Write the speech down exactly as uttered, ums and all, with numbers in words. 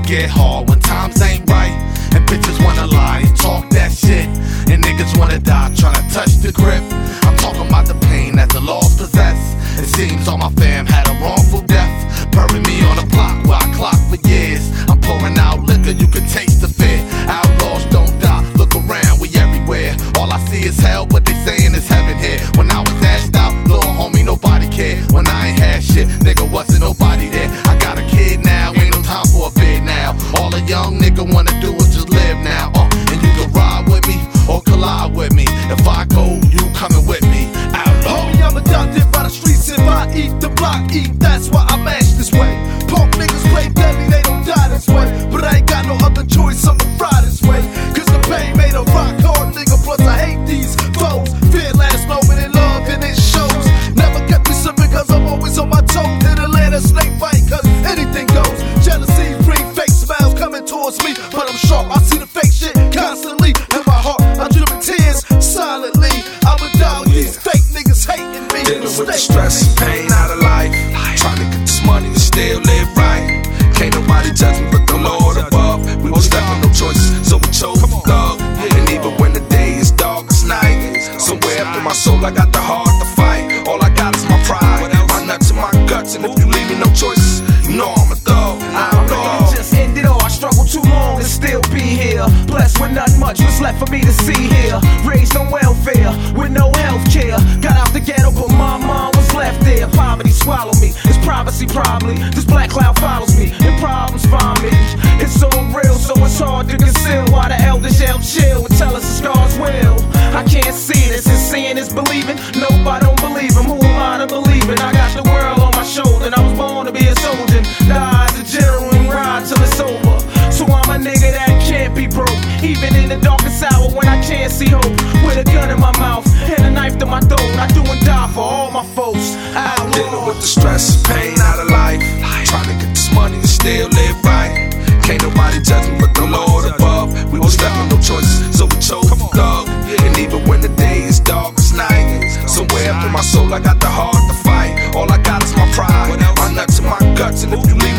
get hard when times ain't right, and bitches wanna lie and talk that shit, and niggas wanna die tryna touch the grip. I'm talking about the pain that the laws possess. It seems all my fam had a wrongful death, bury me on a block where I clocked for years. I'm pouring out liquor, you can taste the fear. Outlaws don't die, look around, we everywhere. All I see is hell, but they saying it's heaven here. When I was asked out, little homie, nobody cared. When I ain't had shit, nigga, wasn't nobody there. I got a kid now, ain't no time for a bid now. All a young nigga wanna do is just live now. Uh, and you can ride with me or collide with me. If I go, you coming with me. Outlaw. Homie, I'm adopted by the streets. If I eat, the block eat. That's why I mash this way. Punk niggas play deadly, they don't die this way. But I ain't got no other choice, I'ma fry this way. Cause the pain made a rock hard nigga. Plus I hate these foes. Fear last moment in love and it shows. Never kept me sipping cause I'm always on my toes. In Atlanta, snake fight cause anything goes. Jealousies bring fake smiles coming towards me. But I'm sharp, I see the fake shit constantly. In my heart, I drip in tears silently. I'm a dog, these fake niggas hating me. Dealing with the stress and pain out of life. Trying to get this money and still live right. Can't nobody judge me but the Lord above. We was left with no choices, so we chose the thug. And even when the day is dark as night, somewhere up in my soul I got the heart to fight. All I got is my pride, my nuts and my guts. And if you leave me no choices, you know I'm a thug. I'm a dog. Just ended all, I struggled too long to still be here. Blessed with not much was left for me to see here. Raised on welfare with no health care. Got out the ghetto but my mom was left there. Poverty swallowed me, it's privacy probably. This black cloud follows me and problems find me. It's so real, so it's hard to conceal. Why the elders yell chill and tell us the scars will. I can't see this, and seeing is believing. Nope, I don't believe him, who am I to believe in? I got the world on my shoulder, and I was born to be a soldier. Die as a general and ride till it's over. So I'm a nigga that can't be broke, even in the darkest hour when I can't see hope. With a gun in my mouth and a knife to my throat, I do and die for all my folks. I'm dealing with the stress and pain out of life. Trying to get this money and still live right. Can't nobody judge me but the Lord above. We was left with no choices, so we chose the thug. And even when the day is dark as night, somewhere up in my soul I got the heart to fight. All I got is my pride, my nuts and my guts. And if you leave